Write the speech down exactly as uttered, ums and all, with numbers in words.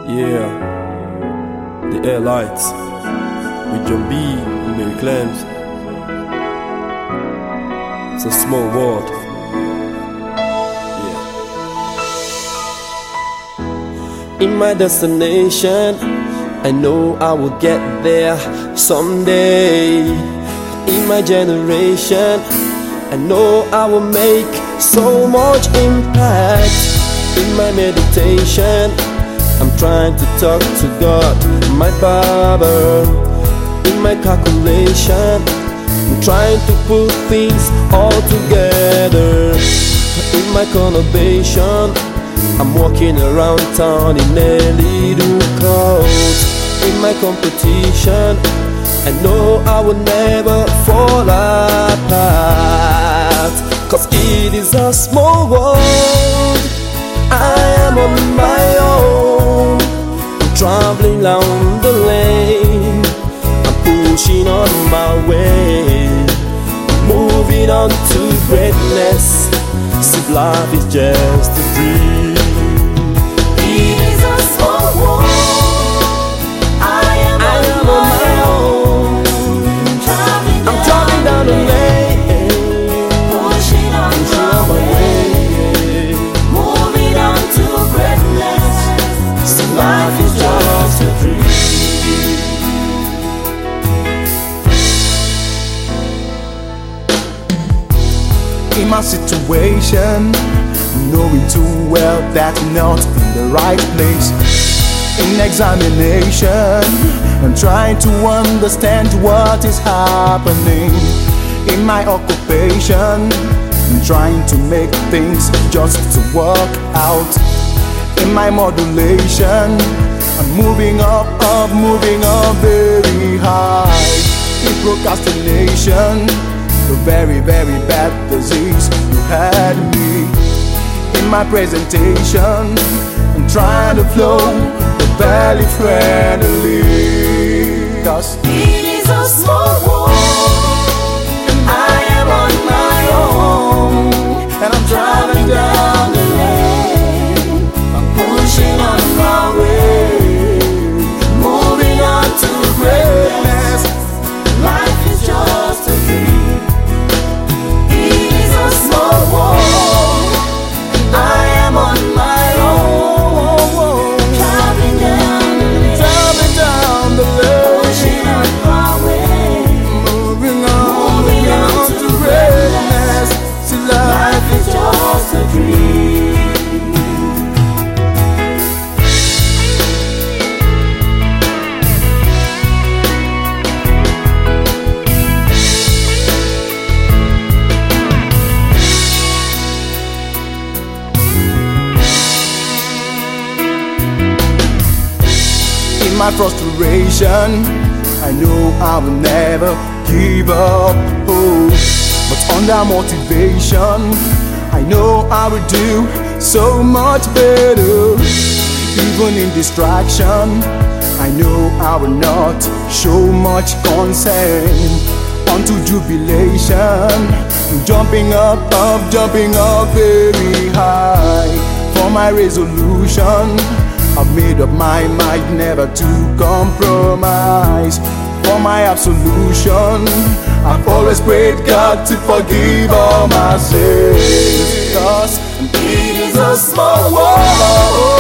Yeah, the air lights with John B and Mary Clems. It's a small world. Yeah. In my destination, I know I will get there someday. In my generation, I know I will make so much impact. In my meditation, I'm trying to talk to God, my barber. In my calculation, I'm trying to put things all together. In my conurbation, I'm walking around town in a little clothes. In my competition, I know I will never fall apart, 'cause it is a small world. I am on my own, I'm traveling down the lane, I'm pushing on my way, moving on to greatness. See, life is just a dream. It is a small world. I am, I on, am my on my own, traveling I'm traveling down the lane, pushing on my way, moving on to greatness. See, Life is just a dream. In my situation, knowing too well that I'm not in the right place. In examination, I'm trying to understand what is happening. In my occupation, I'm trying to make things just to work out. In my modulation, I'm moving up, up, moving up very high. In procrastination, a very, very bad disease, you had me. In my presentation, I'm trying to flow, but barely friendly. 'Cause it is a small world, and I am on my own, and I'm driving down the lane, I'm pushing on my way, moving on to greatness. Life is just a dream. It is a small world, and I am on my own, traveling down the lane, driving down the lane, pushing on my way, moving on, moving on to greatness. See, Life is just a dream. In my frustration, I know I will never give up hope. But under motivation, I know I will do so much better. Even in distraction, I know I will not show much concern. Unto jubilation, jumping up, up, jumping up very high. For my resolution, I've made up my mind never to compromise. For my absolution, I've always prayed God to forgive all my sins. 'Cause It is a small world.